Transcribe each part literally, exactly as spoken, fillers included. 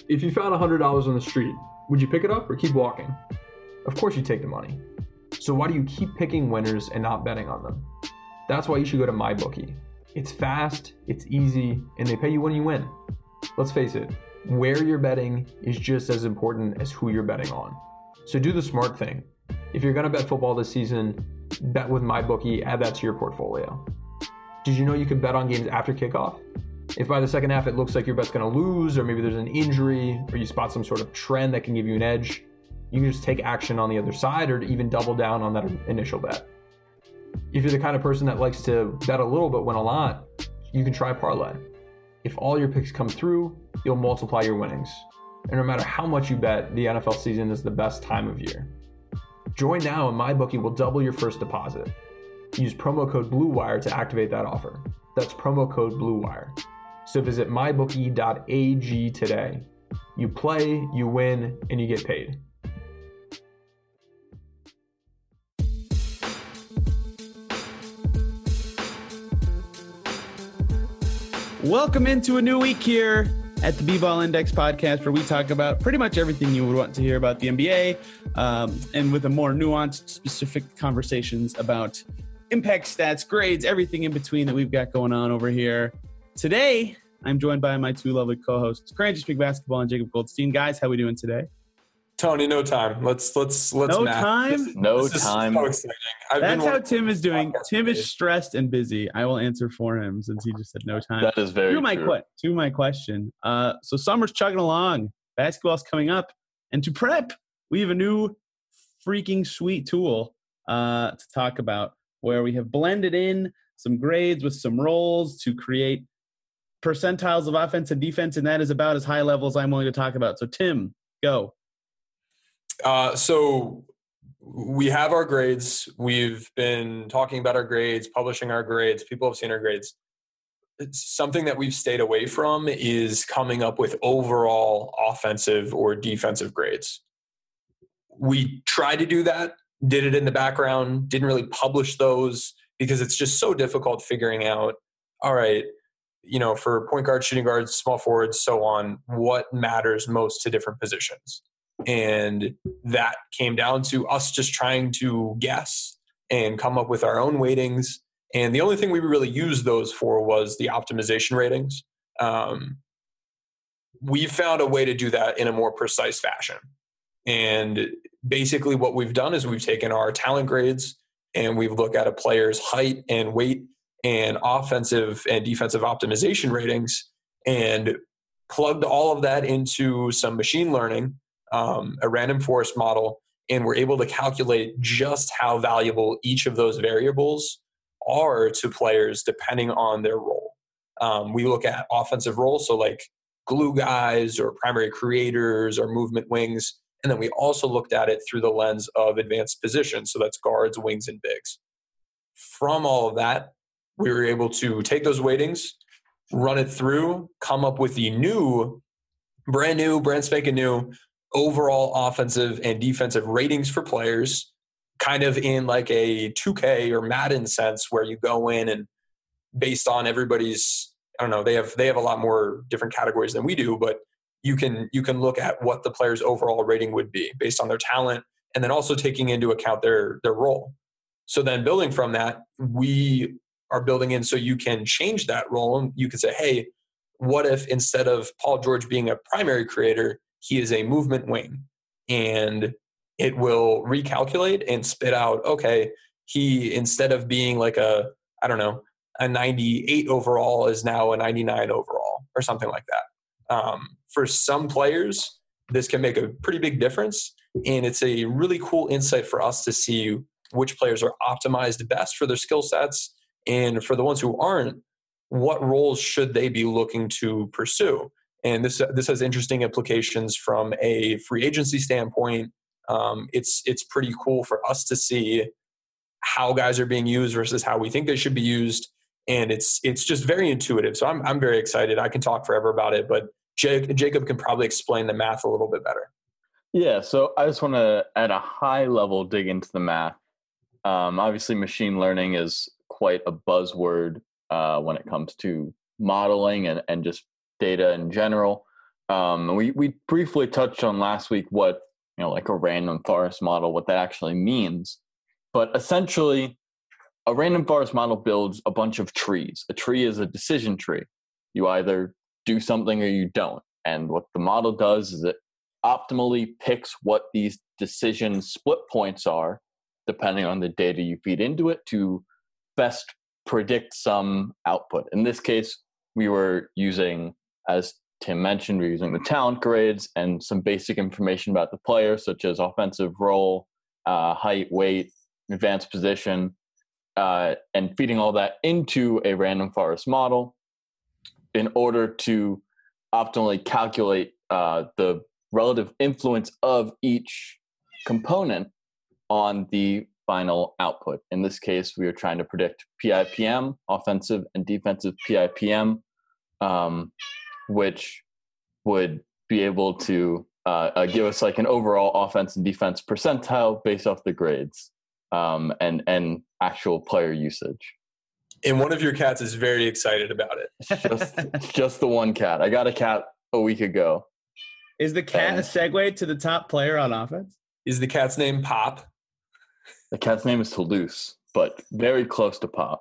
If you found one hundred dollars on the street, would you pick it up or keep walking? Of course you take the money. So why do you keep picking winners and not betting on them? That's why you should go to MyBookie. It's fast, it's easy, and they pay you when you win. Let's face it, where you're betting is just as important as who you're betting on. So do the smart thing. If you're gonna bet football this season, bet with MyBookie, add that to your portfolio. Did you know you can bet on games after kickoff? If by the second half it looks like your bet's gonna lose, or maybe there's an injury, or you spot some sort of trend that can give you an edge, you can just take action on the other side or even double down on that initial bet. If you're the kind of person that likes to bet a little but win a lot, you can try parlay. If all your picks come through, you'll multiply your winnings. And no matter how much you bet, the N F L season is the best time of year. Join now and MyBookie will double your first deposit. Use promo code BLUEWIRE to activate that offer. That's promo code BLUEWIRE. So visit my bookie dot a g today. You play, you win, and you get paid. Welcome into a new week here at the B-Ball Index podcast, where we talk about pretty much everything you would want to hear about the N B A, um, and with a more nuanced, specific conversations about impact stats, grades, everything in between that we've got going on over here. Today, I'm joined by my two lovely co-hosts, Cranston Speak Basketball and Jacob Goldstein. Guys, how we doing today? Tony, no time. Let's let's let's. No math. time. This, no this time. Is so exciting. I've That's been how Tim is doing. Tim days. is stressed and busy. I will answer for him since he just said no time. That is very to my true. que- to my question. Uh, so summer's chugging along. Basketball's coming up, and to prep, we have a new freaking sweet tool uh, to talk about, where we have blended in some grades with some roles to create percentiles of offense and defense, and that is about as high level as I'm willing to talk about. So Tim, go. Uh, so we have our grades. We've been talking about our grades, publishing our grades. People have seen our grades. It's something that we've stayed away from is coming up with overall offensive or defensive grades. We tried to do that, did it in the background, didn't really publish those because it's just so difficult figuring out, all right, you know, for point guards, shooting guards, small forwards, so on, what matters most to different positions. And that came down to us just trying to guess and come up with our own weightings. And the only thing we really used those for was the optimization ratings. Um, we found a way to do that in a more precise fashion. And basically what we've done is we've taken our talent grades and we've looked at a player's height and weight and offensive and defensive optimization ratings and plugged all of that into some machine learning, um, a random forest model, and we're able to calculate just how valuable each of those variables are to players depending on their role. Um, we look at offensive roles, so like glue guys or primary creators or movement wings, and then we also looked at it through the lens of advanced positions, so that's guards, wings, and bigs. From all of that, we were able to take those weightings, run it through, come up with the new, brand new, brand spanking new overall offensive and defensive ratings for players, kind of in like a two K or Madden sense, where you go in and based on everybody's, I don't know, they have they have a lot more different categories than we do, but you can you can look at what the player's overall rating would be based on their talent, and then also taking into account their their role. So then building from that, we are building in so you can change that role. And you could say, hey, what if instead of Paul George being a primary creator, he is a movement wing? And it will recalculate and spit out, okay, he, instead of being like a, I don't know, a ninety-eight overall is now a ninety-nine overall or something like that. Um, for some players, this can make a pretty big difference. And it's a really cool insight for us to see which players are optimized best for their skill sets. And for the ones who aren't, what roles should they be looking to pursue? And this this has interesting implications from a free agency standpoint. Um, it's it's pretty cool for us to see how guys are being used versus how we think they should be used, and it's it's just very intuitive. So I'm I'm very excited. I can talk forever about it, but Jake, Jacob can probably explain the math a little bit better. Yeah, so I just want to, at a high level, dig into the math. Um, obviously, machine learning is quite a buzzword uh, when it comes to modeling and, and just data in general. Um, we we briefly touched on last week what, you know, like a random forest model, what that actually means. But essentially, a random forest model builds a bunch of trees. A tree is a decision tree. You either do something or you don't. And what the model does is it optimally picks what these decision split points are, depending on the data you feed into it, to best predict some output. In this case, we were using, as Tim mentioned, we're using the talent grades and some basic information about the player, such as offensive role, uh, height, weight, advanced position, uh, and feeding all that into a random forest model in order to optimally calculate uh, the relative influence of each component on the final output. In this case, we are trying to predict P I P M, offensive and defensive P I P M, um, which would be able to uh, uh, give us like an overall offense and defense percentile based off the grades um, and and actual player usage. And one of your cats is very excited about it. It's just, it's just the one cat. I got a cat a week ago. Is the cat And- a segue to the top player on offense? Is the cat's name Pop? The cat's name is Toulouse, but very close to Pop.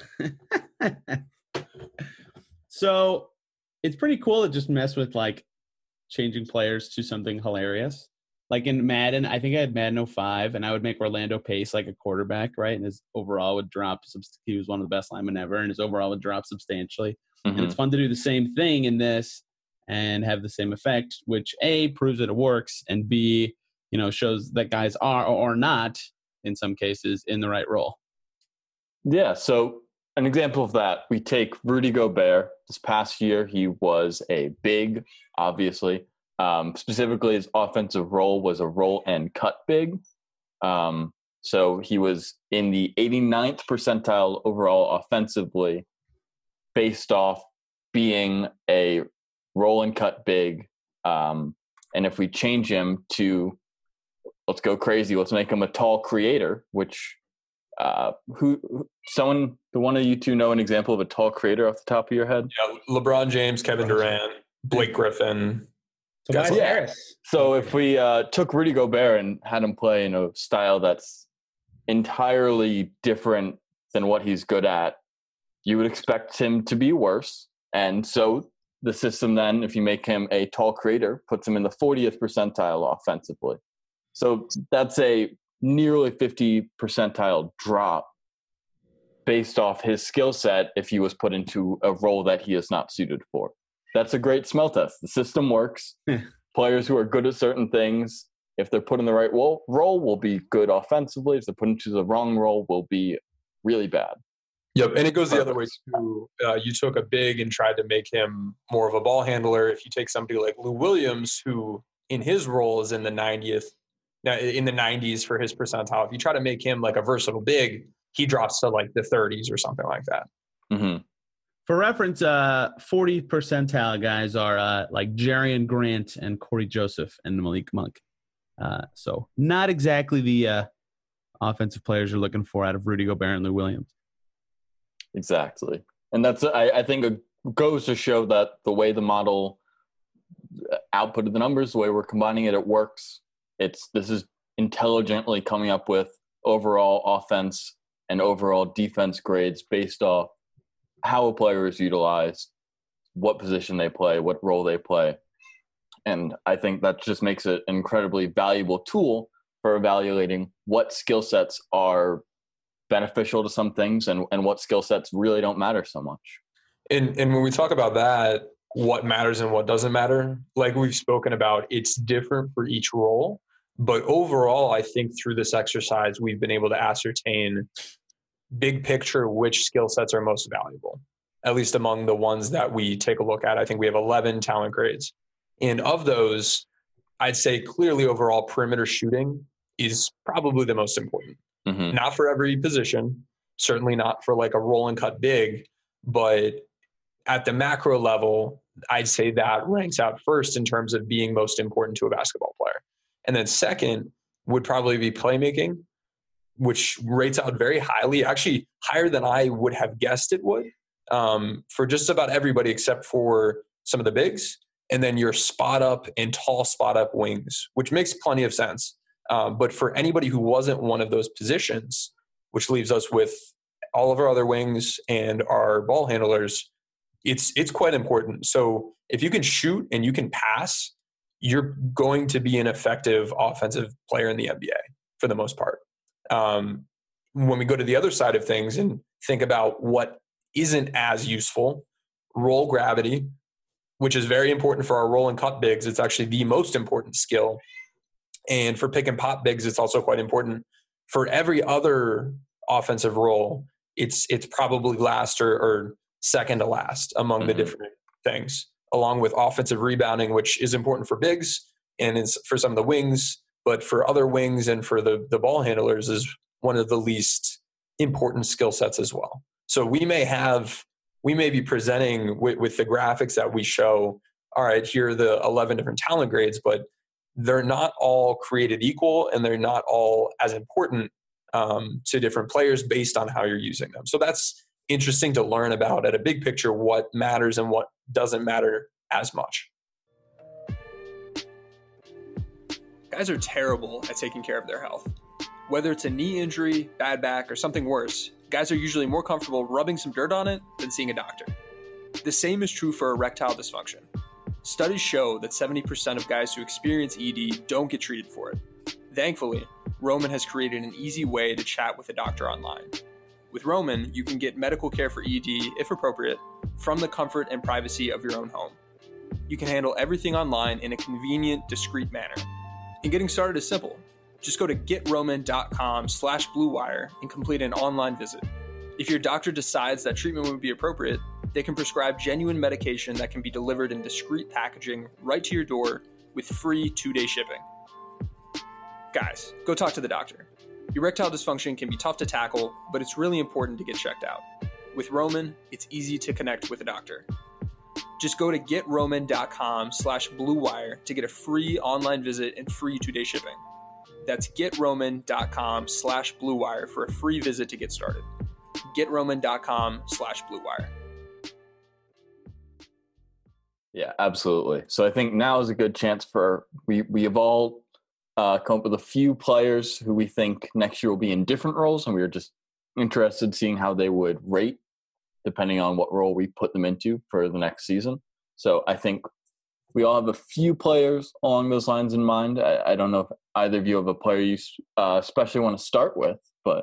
So it's pretty cool to just mess with like changing players to something hilarious. Like in Madden, I think I had Madden oh five, and I would make Orlando Pace like a quarterback, right? And his overall would drop. Subst- he was one of the best linemen ever, and his overall would drop substantially. And it's fun to do the same thing in this and have the same effect, which A, proves that it works, and B, you know, shows that guys are or are not, in some cases, in the right role. Yeah, so an example of that, we take Rudy Gobert. This past year, he was a big, obviously. Um, specifically, his offensive role was a roll and cut big. Um, so he was in the eighty-ninth percentile overall offensively based off being a roll and cut big. Um, and if we change him to, let's go crazy, let's make him a tall creator, which uh, who, who someone, do one of you two know an example of a tall creator off the top of your head? Yeah, LeBron James, Kevin Durant, Blake Griffin. Tobias Yeah. Harris. So if we uh, took Rudy Gobert and had him play in a style that's entirely different than what he's good at, you would expect him to be worse. And so the system then, if you make him a tall creator, puts him in the fortieth percentile offensively. So that's a nearly fifty percentile drop based off his skill set if he was put into a role that he is not suited for. That's a great smell test. The system works. Players who are good at certain things, if they're put in the right role, role will be good offensively. If they're put into the wrong role, will be really bad. Yep, and it goes the other way too. Uh, you took a big and tried to make him more of a ball handler. If you take somebody like Lou Williams, who in his role is in the ninetieth, in the nineties for his percentile, if you try to make him like a versatile big, he drops to like the thirties or something like that. Mm-hmm. For reference, uh, forty percentile guys are uh, like Jarian Grant and Corey Joseph and Malik Monk. Uh, so not exactly the uh, offensive players you're looking for out of Rudy Gobert and Lou Williams. Exactly. And that's, I, I think, it goes to show that the way the model outputted the numbers, the way we're combining it, it works. It's this is intelligently coming up with overall offense and overall defense grades based off how a player is utilized, what position they play, what role they play. And I think that just makes it an incredibly valuable tool for evaluating what skill sets are beneficial to some things and, and what skill sets really don't matter so much. And and when we talk about that, what matters and what doesn't matter, like we've spoken about, it's different for each role. But overall, I think through this exercise, we've been able to ascertain big picture which skill sets are most valuable, at least among the ones that we take a look at. I think we have eleven talent grades. And of those, I'd say clearly overall perimeter shooting is probably the most important. Mm-hmm. Not for every position, certainly not for like a roll and cut big, but at the macro level, I'd say that ranks out first in terms of being most important to a basketball player. And then second would probably be playmaking, which rates out very highly, actually higher than I would have guessed it would, um, for just about everybody except for some of the bigs. and then your spot up and tall spot up wings, which makes plenty of sense. Um, but for anybody who wasn't one of those positions, which leaves us with all of our other wings and our ball handlers, it's it's quite important. So if you can shoot and you can pass, you're going to be an effective offensive player in the N B A for the most part. Um, when we go to the other side of things and think about what isn't as useful, roll gravity, which is very important for our roll and cut bigs. It's actually the most important skill. And for pick and pop bigs, it's also quite important. For every other offensive role, it's it's probably last or, or second to last among mm-hmm. the different things, along with offensive rebounding, which is important for bigs and is for some of the wings, but for other wings and for the, the ball handlers is one of the least important skill sets as well. So we may have, we may be presenting with, with the graphics that we show, all right, here are the eleven different talent grades, but they're not all created equal and they're not all as important um, to different players based on how you're using them. So that's interesting to learn about at a big picture, what matters and what doesn't matter as much. Guys are terrible at taking care of their health. Whether it's a knee injury, bad back, or something worse, guys are usually more comfortable rubbing some dirt on it than seeing a doctor. The same is true for erectile dysfunction. Studies show that seventy percent of guys who experience E D don't get treated for it. Thankfully, Roman has created an easy way to chat with a doctor online. With Roman, you can get medical care for E D, if appropriate, from the comfort and privacy of your own home. You can handle everything online in a convenient, discreet manner. And getting started is simple. Just go to getroman.com slash bluewire and complete an online visit. If your doctor decides that treatment would be appropriate, they can prescribe genuine medication that can be delivered in discreet packaging right to your door with free two-day shipping. Guys, go talk to the doctor. Erectile dysfunction can be tough to tackle, but it's really important to get checked out. With Roman, it's easy to connect with a doctor. Just go to getroman.com slash bluewire to get a free online visit and free two-day shipping. That's getroman.com slash bluewire for a free visit to get started. getroman.com slash bluewire. Yeah, absolutely. So I think now is a good chance for, we, we have all uh, come up with a few players who we think next year will be in different roles, and we are just interested in seeing how they would rate depending on what role we put them into for the next season. So I think we all have a few players along those lines in mind. I, I don't know if either of you have a player you uh, especially want to start with, but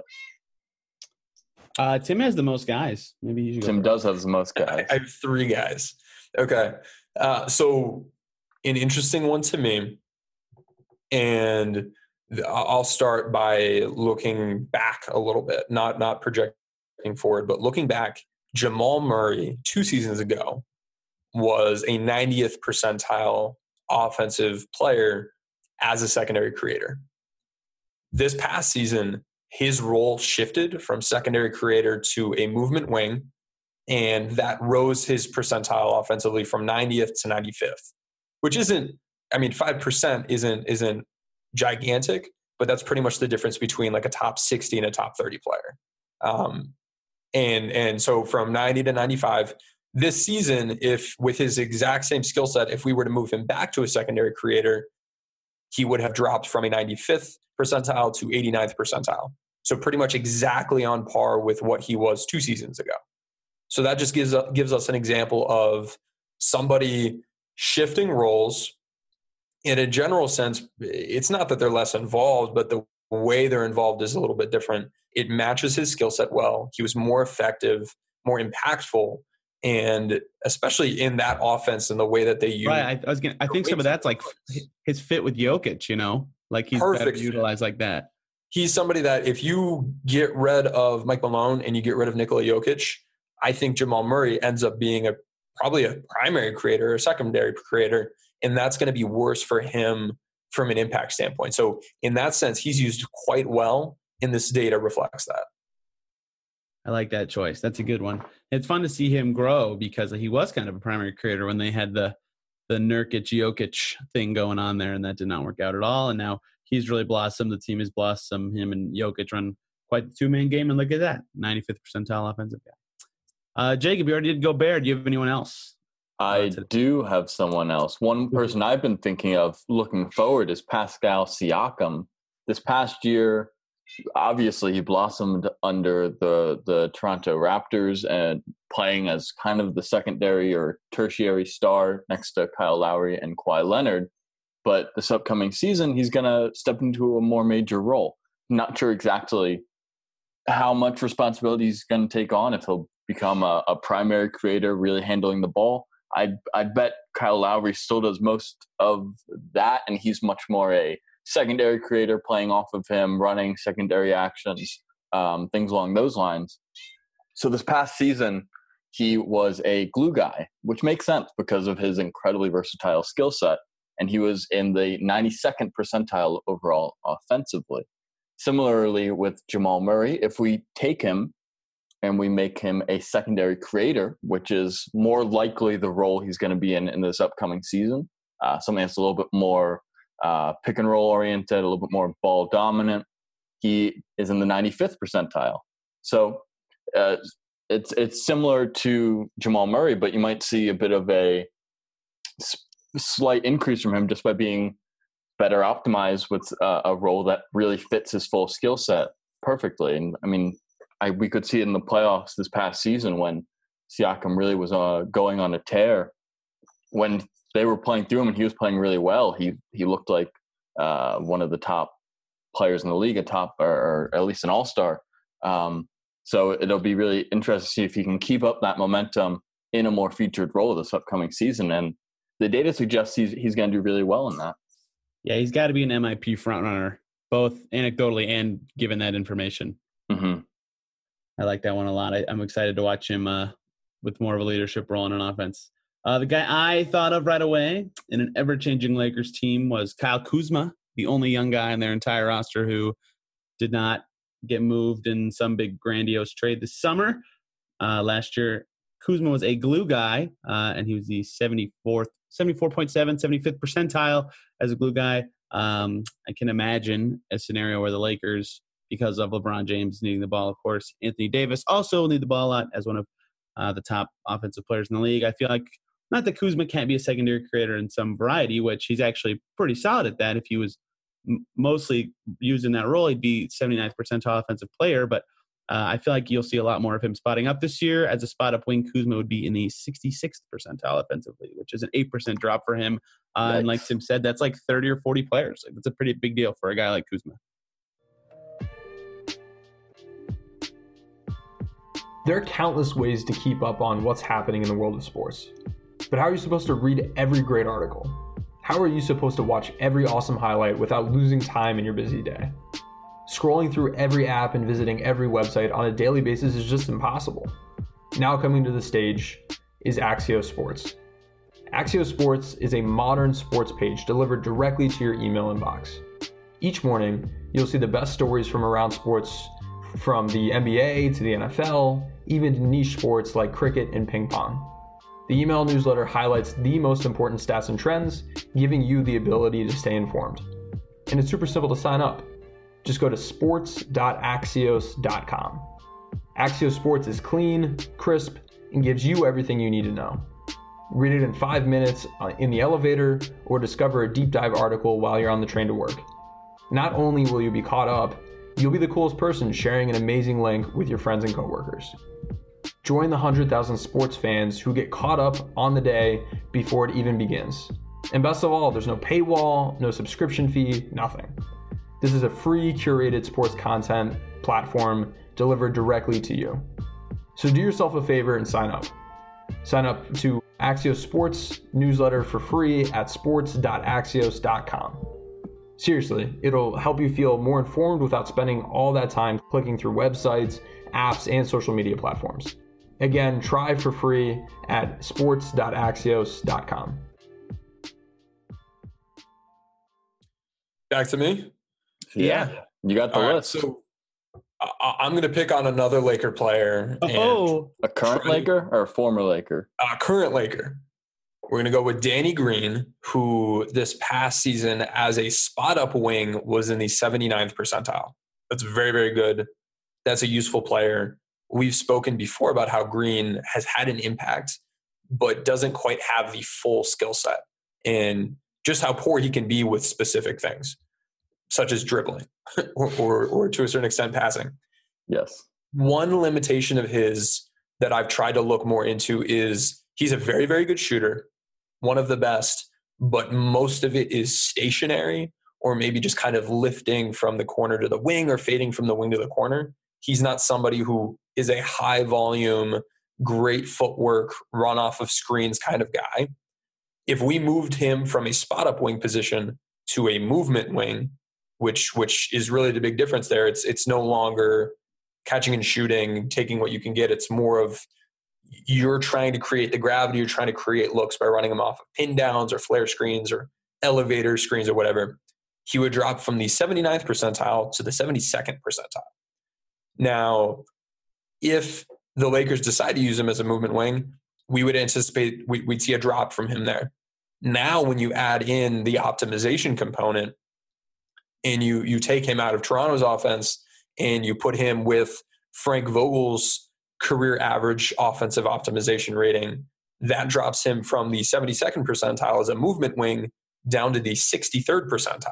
uh, Tim has the most guys. Maybe you should Tim does have the most guys. I have three guys. Okay. Uh, so an interesting one to me, and I'll start by looking back a little bit, not not projecting forward, but looking back. Jamal Murray, two seasons ago, was a ninetieth percentile offensive player as a secondary creator. This past season, his role shifted from secondary creator to a movement wing, and that rose his percentile offensively from ninetieth to ninety-fifth, which isn't, I mean, five percent isn't isn't gigantic, but that's pretty much the difference between like a top sixty and a top thirty player. Um, and and so from ninety to ninety-five, this season, if with his exact same skill set, if we were to move him back to a secondary creator, he would have dropped from a ninety-fifth percentile to eighty-ninth percentile. So pretty much exactly on par with what he was two seasons ago. So that just gives, gives us an example of somebody shifting roles. In a general sense, it's not that they're less involved, but the way they're involved is a little bit different. It matches his skill set well. He was more effective, more impactful, and especially in that offense and the way that they use. Right. I, I was gonna. I think some of that's like his fit with Jokic. You know, like he's better utilized like that. He's somebody that if you get rid of Mike Malone and you get rid of Nikola Jokic, I think Jamal Murray ends up being a probably a primary creator or secondary creator, and that's going to be worse for him from an impact standpoint. So in that sense, he's used quite well, and this data reflects that. I like that choice. That's a good one. It's fun to see him grow because he was kind of a primary creator when they had the the Nurkic Jokic thing going on there, and that did not work out at all. And now he's really blossomed. The team has blossomed. Him and Jokic run quite the two-man game, and look at that, ninety-fifth percentile offensive guy. Uh, Jacob, you already did Gobert. Do you have anyone else? I do have someone else. One person I've been thinking of looking forward is Pascal Siakam. This past year, obviously, he blossomed under the, the Toronto Raptors and playing as kind of the secondary or tertiary star next to Kyle Lowry and Kawhi Leonard. But this upcoming season, he's going to step into a more major role. Not sure exactly how much responsibility he's going to take on, if he'll become a, a primary creator, really handling the ball. I'd, I'd bet Kyle Lowry still does most of that, and he's much more a secondary creator, playing off of him, running secondary actions, um, things along those lines. So this past season, he was a glue guy, which makes sense because of his incredibly versatile skill set. And he was in the ninety-second percentile overall offensively. Similarly with Jamal Murray, if we take him and we make him a secondary creator, which is more likely the role he's going to be in in this upcoming season, uh, something that's a little bit more uh, pick and roll oriented, a little bit more ball dominant, he is in the ninety-fifth percentile. So uh, it's it's similar to Jamal Murray, but you might see a bit of a slight increase from him just by being better optimized with uh, a role that really fits his full skill set perfectly. And I mean, I, we could see it in the playoffs this past season when Siakam really was uh, going on a tear. When they were playing through him and he was playing really well, he he looked like uh, one of the top players in the league, a top or, or at least an all-star. Um, so it'll be really interesting to see if he can keep up that momentum in a more featured role this upcoming season. And the data suggests he's he's going to do really well in that. Yeah, he's got to be an M I P frontrunner, both anecdotally and given that information. Mm-hmm. I like that one a lot. I, I'm excited to watch him uh, with more of a leadership role in an offense. Uh, the guy I thought of right away in an ever-changing Lakers team was Kyle Kuzma, the only young guy in their entire roster who did not get moved in some big grandiose trade this summer. Uh, last year, Kuzma was a glue guy, uh, and he was the seventy-fourth, seventy-four point seven, seventy-fifth percentile as a glue guy. Um, I can imagine a scenario where the Lakers, because of LeBron James needing the ball, of course, Anthony Davis also need the ball a lot as one of uh, the top offensive players in the league. I feel like not that Kuzma can't be a secondary creator in some variety, which he's actually pretty solid at that. If he was m- mostly used in that role, he'd be seventy-ninth percentile offensive player, but Uh, I feel like you'll see a lot more of him spotting up this year. As a spot-up wing, Kuzma would be in the sixty-sixth percentile offensively, which is an eight percent drop for him. Uh, and like Tim said, that's like thirty or forty players. Like, that's a pretty big deal for a guy like Kuzma. There are countless ways to keep up on what's happening in the world of sports. But how are you supposed to read every great article? How are you supposed to watch every awesome highlight without losing time in your busy day? Scrolling through every app and visiting every website on a daily basis is just impossible. Now coming to the stage is Axios Sports. Axios Sports is a modern sports page delivered directly to your email inbox. Each morning, you'll see the best stories from around sports, from the N B A to the N F L, even to niche sports like cricket and ping pong. The email newsletter highlights the most important stats and trends, giving you the ability to stay informed. And it's super simple to sign up. Just go to sports dot axios dot com. Axios Sports is clean, crisp, and gives you everything you need to know. Read it in five minutes in the elevator or discover a deep dive article while you're on the train to work. Not only will you be caught up, you'll be the coolest person sharing an amazing link with your friends and coworkers. Join the one hundred thousand sports fans who get caught up on the day before it even begins. And best of all, there's no paywall, no subscription fee, nothing. This is a free curated sports content platform delivered directly to you. So do yourself a favor and sign up. Sign up to Axios Sports newsletter for free at sports dot axios dot com. Seriously, it'll help you feel more informed without spending all that time clicking through websites, apps, and social media platforms. Again, try for free at sports dot axios dot com. Back to me? Yeah. You got the All right, list. so I- I'm going to pick on another Laker player. And Oh, A current try- Laker or a former Laker? uh, current Laker. We're going to go with Danny Green, who this past season as a spot-up wing was in the seventy-ninth percentile. That's very, very good. That's a useful player. We've spoken before about how Green has had an impact but doesn't quite have the full skill set, and just how poor he can be with specific things, such as dribbling or, or, or to a certain extent passing. Yes. One limitation of his that I've tried to look more into is he's a very, very good shooter, one of the best, but most of it is stationary or maybe just kind of lifting from the corner to the wing or fading from the wing to the corner. He's not somebody who is a high volume, great footwork, run off of screens kind of guy. If we moved him from a spot up wing position to a movement wing, which which is really the big difference there, it's it's no longer catching and shooting, taking what you can get. It's more of you're trying to create the gravity, you're trying to create looks by running them off of pin downs or flare screens or elevator screens or whatever. He would drop from the seventy-ninth percentile to the seventy-second percentile. Now, if the Lakers decide to use him as a movement wing, we would anticipate we, we'd see a drop from him there. Now, when you add in the optimization component and you you take him out of Toronto's offense and you put him with Frank Vogel's career average offensive optimization rating, that drops him from the seventy-second percentile as a movement wing down to the sixty-third percentile.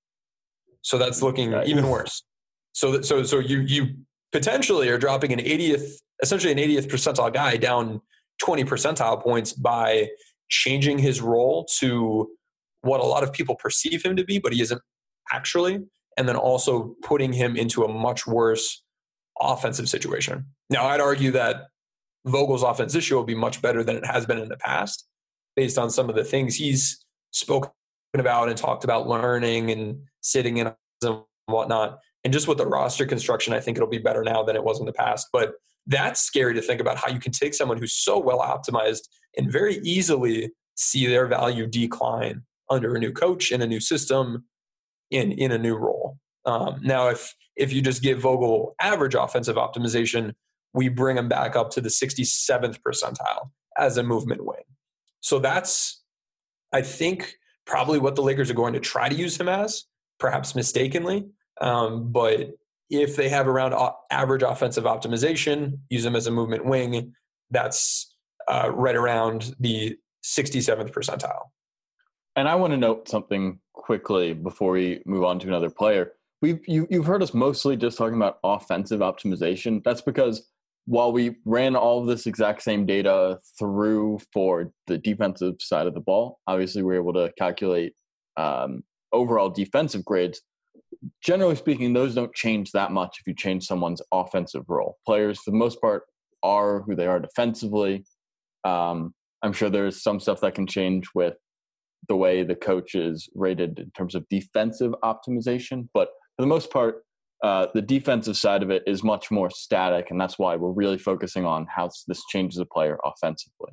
So that's looking nice. Even worse. So that, so so you you potentially are dropping an eightieth, essentially an eightieth percentile guy down twenty percentile points by changing his role to what a lot of people perceive him to be, but he isn't actually, and then also putting him into a much worse offensive situation. Now, I'd argue that Vogel's offense this year will be much better than it has been in the past, based on some of the things he's spoken about and talked about learning and sitting in and whatnot. And just with the roster construction, I think it'll be better now than it was in the past. But that's scary to think about, how you can take someone who's so well optimized and very easily see their value decline under a new coach in a new system in, in a new role. Um, now, if if you just give Vogel average offensive optimization, we bring him back up to the sixty-seventh percentile as a movement wing. So that's, I think, probably what the Lakers are going to try to use him as, perhaps mistakenly. Um, but if they have around average offensive optimization, use him as a movement wing, that's uh, right around the sixty-seventh percentile. And I want to note something quickly before we move on to another player. We've, you, you've heard us mostly just talking about offensive optimization. That's because while we ran all of this exact same data through for the defensive side of the ball, obviously we were able to calculate um, overall defensive grades. Generally speaking, those don't change that much if you change someone's offensive role. Players, for the most part, are who they are defensively. Um, I'm sure there's some stuff that can change with the way the coach is rated in terms of defensive optimization. But for the most part, uh, the defensive side of it is much more static, and that's why we're really focusing on how this changes a player offensively.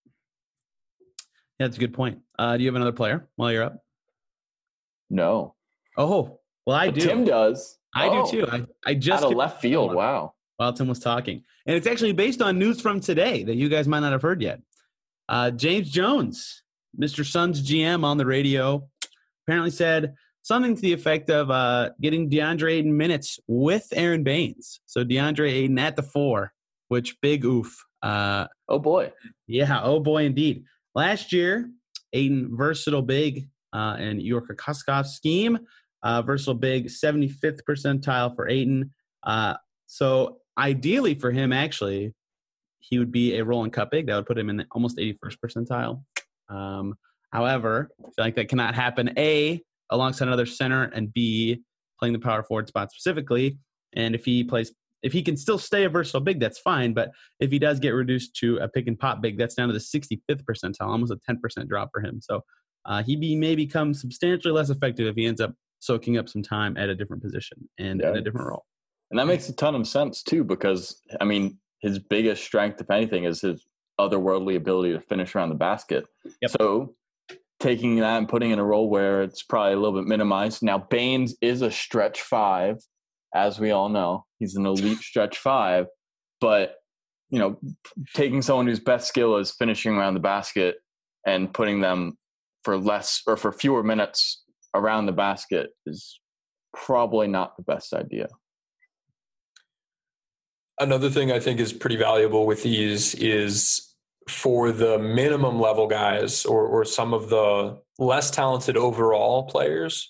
Yeah, that's a good point. Uh, do you have another player while you're up? No. Oh, well, I but do. Tim does. I oh. do too. I, I just out of left field. Wow. While Tim was talking, and it's actually based on news from today that you guys might not have heard yet. Uh, James Jones, Mister Suns G M, on the radio, apparently said something to the effect of uh, getting DeAndre Ayton minutes with Aaron Baines. So DeAndre Ayton at the four, which big oof. Uh, oh boy. Yeah. Oh boy, indeed. Last year, Ayton versatile big uh, in Yorker Koskov's scheme. Uh, versatile big, seventy-fifth percentile for Ayton. Uh, so ideally for him, actually, he would be a rolling cut big. That would put him in the almost eighty-first percentile. Um, however, I feel like that cannot happen, A, alongside another center, and B, playing the power forward spot specifically. And if he plays, if he can still stay a versatile big, that's fine. But if he does get reduced to a pick and pop big, that's down to the sixty-fifth percentile, almost a ten percent drop for him. So uh, he be, may become substantially less effective if he ends up soaking up some time at a different position and yeah. in a different role. And that makes a ton of sense too, because I mean, his biggest strength, if anything, is his otherworldly ability to finish around the basket. Yep. So taking that and putting in a role where it's probably a little bit minimized. Now, Baines is a stretch five, as we all know. He's an elite stretch five. But, you know, taking someone whose best skill is finishing around the basket and putting them for less or for fewer minutes around the basket is probably not the best idea. Another thing I think is pretty valuable with these is for the minimum level guys or or some of the less talented overall players,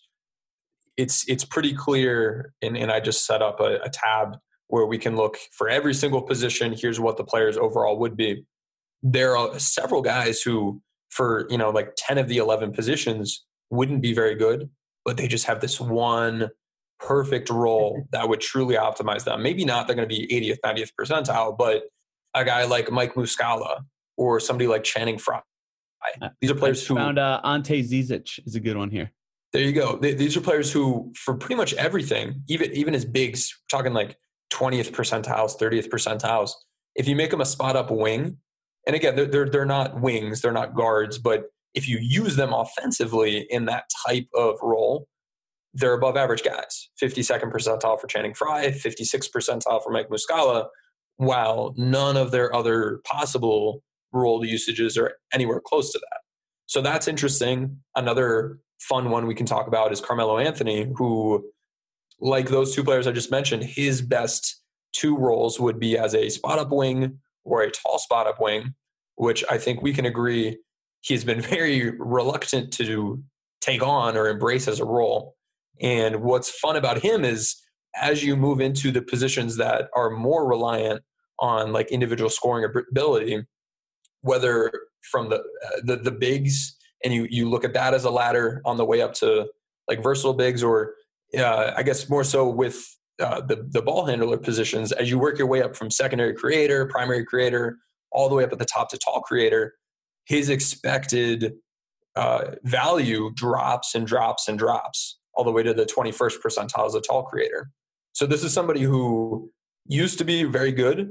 it's it's pretty clear. And, and I just set up a, a tab where we can look for every single position. Here's what the players overall would be. There are several guys who, for you know, like ten of the eleven positions, wouldn't be very good, but they just have this one perfect role that would truly optimize them. Maybe not they're going to be eightieth, ninetieth percentile, but a guy like Mike Muscala or somebody like Channing Frye. These are players I who found uh, Ante Zizic is a good one here. There you go. These are players who, for pretty much everything, even even as bigs, we're talking like twentieth percentiles, thirtieth percentiles. If you make them a spot up wing, and again, they're they're, they're not wings, they're not guards, but if you use them offensively in that type of role, they're above average guys. fifty-second percentile for Channing Frye, fifty-sixth percentile for Mike Muscala, while none of their other possible role usages are anywhere close to that. So that's interesting. Another fun one we can talk about is Carmelo Anthony, who, like those two players I just mentioned, his best two roles would be as a spot-up wing or a tall spot-up wing, which I think we can agree he's been very reluctant to take on or embrace as a role. And what's fun about him is as you move into the positions that are more reliant on like individual scoring ability, whether from the uh, the, the bigs, and you you look at that as a ladder on the way up to like versatile bigs, or uh, I guess more so with uh, the the ball handler positions, as you work your way up from secondary creator, primary creator, all the way up at the top to tall creator, his expected uh, value drops and drops and drops all the way to the twenty-first percentile as a tall creator. So this is somebody who used to be very good,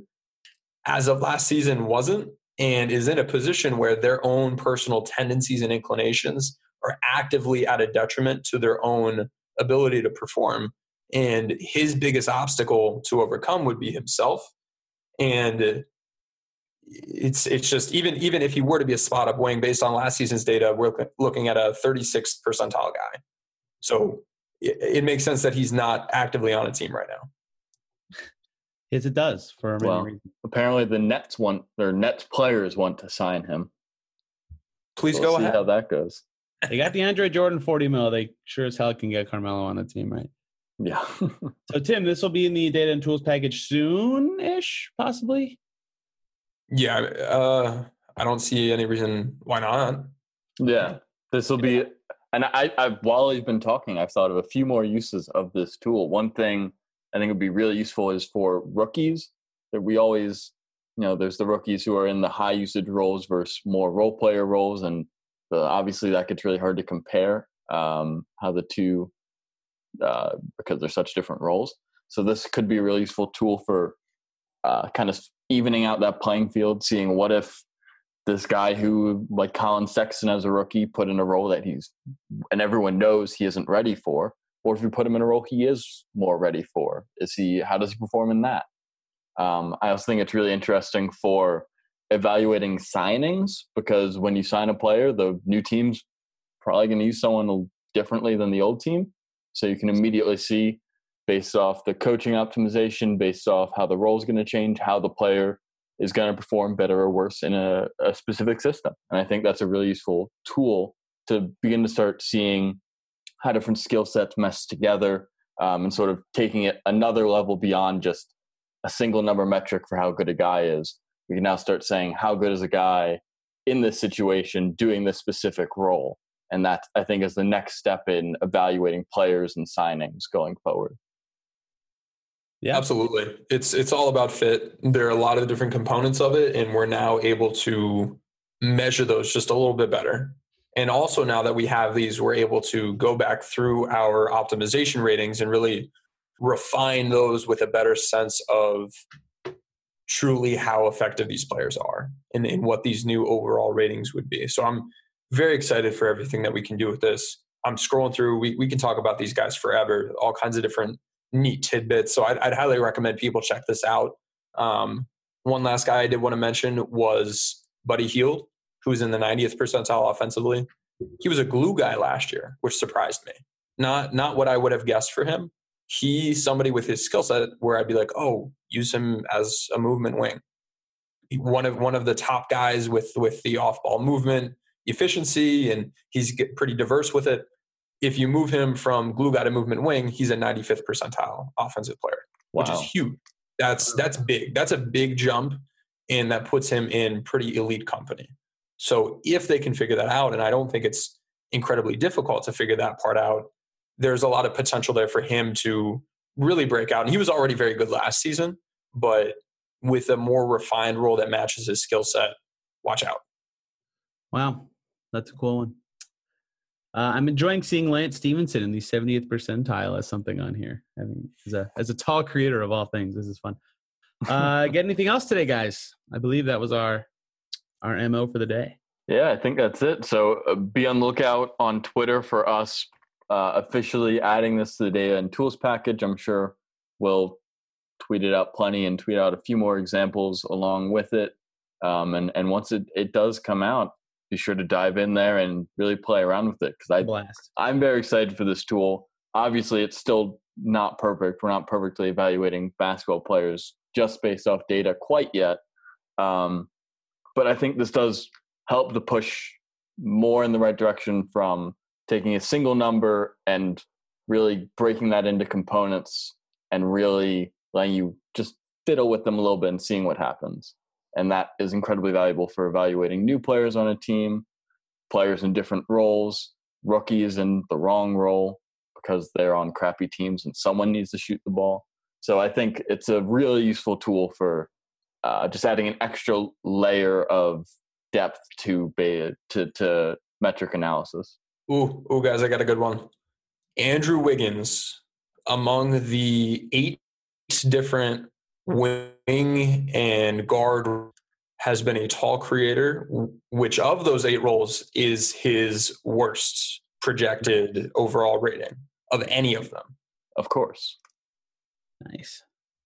as of last season wasn't, and is in a position where their own personal tendencies and inclinations are actively at a detriment to their own ability to perform. And his biggest obstacle to overcome would be himself. And it's it's just, even, even if he were to be a spot up wing based on last season's data, we're looking at a thirty-sixth percentile guy. So it, it makes sense that he's not actively on a team right now. Yes, it does. For many well, reasons. Apparently the Nets want, their Nets players want to sign him. Please so go we'll see ahead. how that goes. They got the Andre Jordan forty mil. They sure as hell can get Carmelo on the team, right? Yeah. So, Tim, this will be in the data and tools package soon-ish, possibly? Yeah, uh, I don't see any reason why not. Yeah, this will be, and I, I, while you've been talking, I've thought of a few more uses of this tool. One thing I think would be really useful is for rookies. That we always, you know, there's the rookies who are in the high usage roles versus more role player roles, and uh, obviously that gets really hard to compare um, how the two, uh, because they're such different roles. So this could be a really useful tool for uh, kind of evening out that playing field, seeing what if this guy who, like Colin Sexton as a rookie, put in a role that he's, and everyone knows he isn't ready for, or if you put him in a role he is more ready for, is he, how does he perform in that? Um, I also think it's really interesting for evaluating signings, because when you sign a player, the new team's probably going to use someone differently than the old team. So you can immediately see, based off the coaching optimization, based off how the role is going to change, how the player is going to perform better or worse in a, a specific system. And I think that's a really useful tool to begin to start seeing how different skill sets mesh together, um, and sort of taking it another level beyond just a single number metric for how good a guy is. We can now start saying, how good is a guy in this situation doing this specific role? And that, I think, is the next step in evaluating players and signings going forward. Yeah, absolutely. It's it's all about fit. There are a lot of different components of it, and we're now able to measure those just a little bit better. And also, now that we have these, we're able to go back through our optimization ratings and really refine those with a better sense of truly how effective these players are and, and what these new overall ratings would be. So I'm very excited for everything that we can do with this. I'm scrolling through. We we can talk about these guys forever, all kinds of different neat tidbits. So I'd, I'd highly recommend people check this out. Um, one last guy I did want to mention was Buddy Hield, who's in the ninetieth percentile offensively. He was a glue guy last year, which surprised me. Not not what I would have guessed for him. He's somebody with his skill set where I'd be like, oh, use him as a movement wing. one of one of the top guys with with the off ball movement efficiency, and he's get pretty diverse with it. If you move him from glue guy to movement wing, he's a ninety-fifth percentile offensive player, Wow. which is huge. That's that's big. That's a big jump, and that puts him in pretty elite company. So if they can figure that out, and I don't think it's incredibly difficult to figure that part out, there's a lot of potential there for him to really break out. And he was already very good last season, but with a more refined role that matches his skill set, watch out. Wow, that's a cool one. Uh, I'm enjoying seeing Lance Stevenson in the seventieth percentile as something on here. I mean, as a as a tall creator of all things, this is fun. Uh, get anything else today, guys? I believe that was our our M O for the day. Yeah, I think that's it. So uh, be on the lookout on Twitter for us uh, officially adding this to the data and tools package. I'm sure we'll tweet it out plenty and tweet out a few more examples along with it. Um, and, and once it, it does come out, be sure to dive in there and really play around with it. Because I Blast. I'm very excited for this tool. Obviously, it's still not perfect. We're not perfectly evaluating basketball players just based off data quite yet. Um, but I think this does help to push more in the right direction from taking a single number and really breaking that into components and really letting you just fiddle with them a little bit and seeing what happens. And that is incredibly valuable for evaluating new players on a team, players in different roles, rookies in the wrong role because they're on crappy teams and someone needs to shoot the ball. So I think it's a really useful tool for uh, just adding an extra layer of depth to be, to, to metric analysis. Ooh, ooh, guys, I got a good one. Andrew Wiggins, among the eight different wing and guard, has been a tall creator. Which of those eight roles is his worst projected overall rating of any of them? Of course. Nice.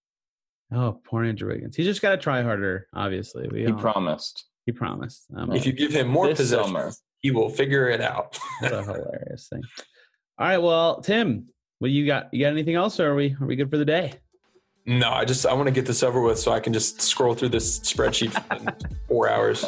Oh, poor Andrew Wiggins. He's just got to try harder, obviously. We He all, promised. He promised. Um, If you give him more This possessions, summer. he will figure it out. what a hilarious thing. All right, well, Tim, what do you got? You got anything else, or are we are we good for the day? No, I just I want to get this over with so I can just scroll through this spreadsheet in four hours.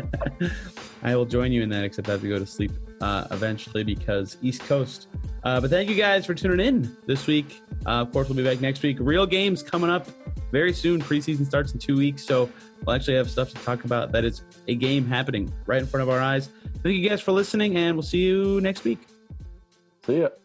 I will join you in that, except I have to go to sleep uh, eventually because East Coast. Uh, but thank you guys for tuning in this week. Uh, of course, we'll be back next week. Real games coming up very soon. Preseason starts in two weeks, so we'll actually have stuff to talk about. That is a game happening right in front of our eyes. Thank you guys for listening, and we'll see you next week. See ya.